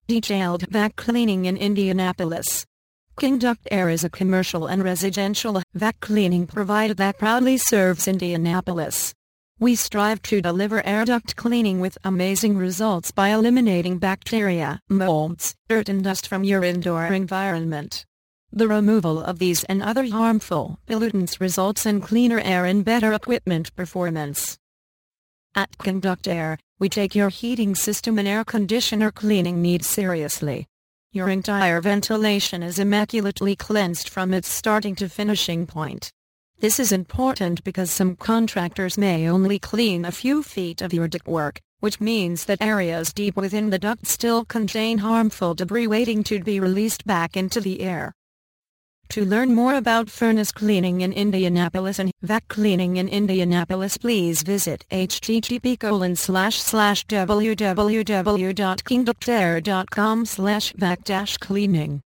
Detailed vac cleaning in Indianapolis. King Duct Air is a commercial and residential vac cleaning provider that proudly serves Indianapolis. We strive to deliver air duct cleaning with amazing results by eliminating bacteria, molds, dirt and dust from your indoor environment. The removal of these and other harmful pollutants results in cleaner air and better equipment performance. At King Duct Air, we take your heating system and air conditioner cleaning needs seriously. Your entire ventilation is immaculately cleansed from its starting to finishing point. This is important because some contractors may only clean a few feet of your ductwork, which means that areas deep within the duct still contain harmful debris waiting to be released back into the air. To learn more about furnace cleaning in Indianapolis and vac cleaning in Indianapolis, please visit http://www.kingductair.com/vac-cleaning.